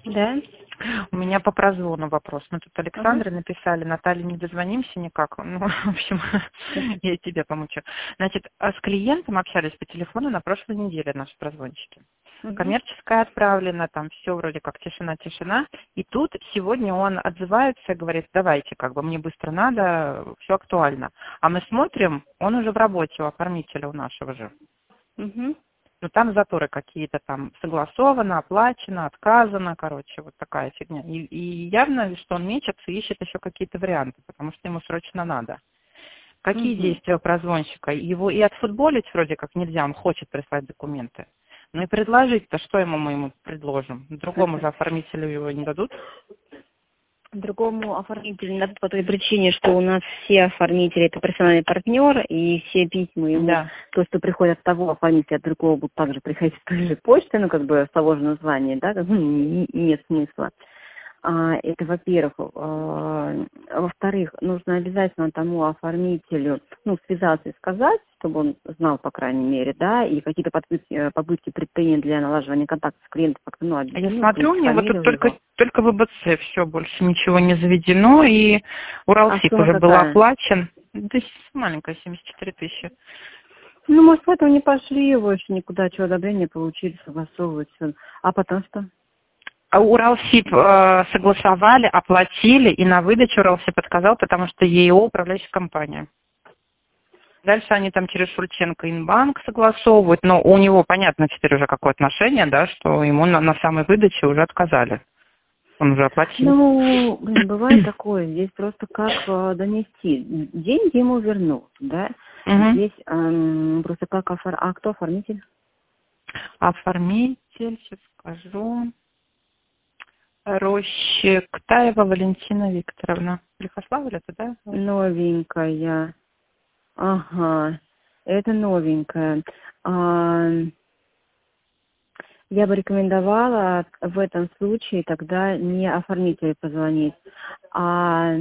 Да? У меня по прозвону вопрос. Мы тут Ага. Александре написали, Наталье не дозвонимся никак. Ну, в общем, я и тебе помучу. Значит, с клиентом общались по телефону на прошлой неделе наши прозвонщики. Угу. Коммерческая отправлена, там все вроде как тишина-тишина. И тут сегодня он отзывается и говорит, давайте, как бы мне быстро надо, все актуально. А мы смотрим, он уже в работе у оформителя у нашего же. Угу. Ну, там заторы какие-то там согласовано, оплачено, отказано, короче, вот такая фигня. И явно, что он мечется и ищет еще какие-то варианты, потому что ему срочно надо. Какие Угу. действия у прозвонщика? Его и отфутболить вроде как нельзя, он хочет прислать документы. Ну и предложить-то, что мы ему предложим? Другому же оформителю его не дадут? Другому оформителю надо по той причине, что у нас все оформители это персональный партнер, и все письма ему, Да. то, что приходят от того оформителя, от другого будут также приходить с той же почты, ну, как бы с того же названия, да, как бы нет смысла. Это, во-первых. Во-вторых, нужно обязательно тому оформителю, ну, связаться и сказать, чтобы он знал, по крайней мере, да, и какие-то попытки предпринять для налаживания контакта с клиентом, как-то, ну, Я объяснить, смотрю, у него тут фамилию его. только ВБЦ, все, больше ничего не заведено, и А Уралсиб сумма уже был какая? оплачен. Да маленькая, 74 тысячи. Ну, может, поэтому не пошли больше никуда, что одобрение получили, согласовывать всё. А потом что? А Уралсиб согласовали, оплатили, и на выдачу Уралсиб отказал, потому что ЕИО управляющая компания. Дальше они там через Шульченко Инбанк согласовывают, но у него понятно теперь уже какое отношение, да, что ему на самой выдаче уже отказали. Он уже оплатил. Ну, блин, бывает такое, здесь просто как донести. Деньги ему вернут, да? Мгм. Здесь просто как а кто оформитель? Оформитель, сейчас скажу. Рощектаева Валентина Викторовна. Лихославль это, да? Новенькая. Ага, это новенькая. А, я бы рекомендовала в этом случае тогда не оформителю позвонить, а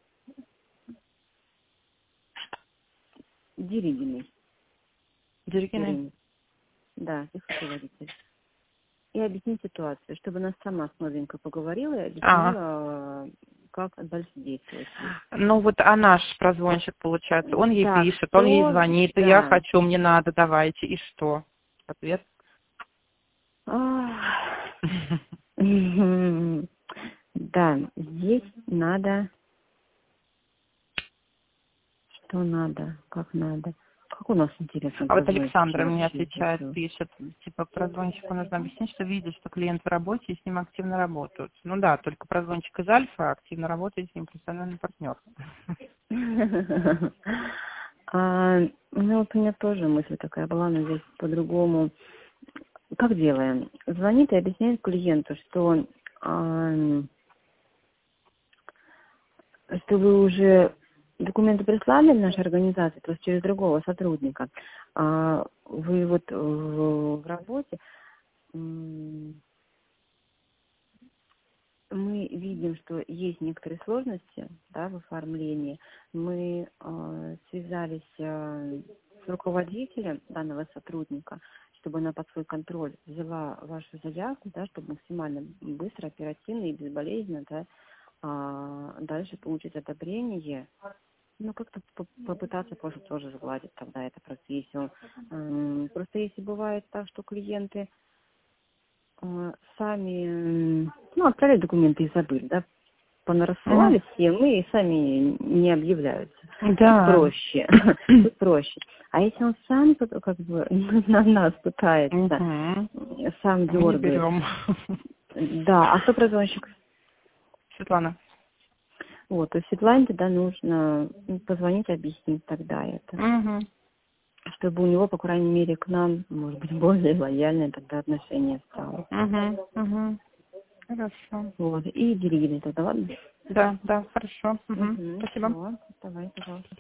Дерибиной. Дерегиной. Ирине. Да, их руководитель. И объяснить ситуацию, чтобы она сама с новенькой поговорила и объяснила, как дальше действовать. Ну вот она ж прозвонщик, получается. Он ей Так, пишет, он ей что, звонит, и я да. хочу, мне надо, давайте. И что? Ответ. Ах. Да, здесь надо, что надо, как надо. Как у нас интересно А вот прозвонщики Александра мне вообще отвечает, здесь. пишет, типа, прозвонщику нужно объяснить, что видит, что клиент в работе и с ним активно работают. Ну да, только прозвонщик из Альфа активно работает с ним профессиональный партнер. Ну, вот у меня тоже мысль такая была, но здесь по-другому. Как делаем? Звонит и объясняет клиенту, что вы уже документы прислали в нашей организации, то есть через другого сотрудника. Вы вот в работе, мы видим, что есть некоторые сложности, да, в оформлении. Мы связались с руководителем данного сотрудника, чтобы она под свой контроль взяла вашу заявку, да, чтобы максимально быстро, оперативно и безболезненно, да, дальше получить одобрение. Ну, как-то попытаться тоже сгладить тогда это просто, если просто если бывает так, что клиенты сами, ну, отправили документы и забыли, да, Мгм. понарассылали всем и сами не объявляются. Тут Да. проще, тут проще. А если он сам как бы на нас пытается, Мгм. сам Мы не дергает, берем. да, а кто прозвонщик? Светлана. Вот, то есть Светлане тогда нужно позвонить, объяснить тогда это, Мгм. чтобы у него, по крайней мере, к нам, может быть, более лояльное тогда отношение стало. Мгм. Мгм. Хорошо. Вот, и Деревина тогда, ладно? Да, да, хорошо. Мгм. Угу, Спасибо. все, давай, пожалуйста.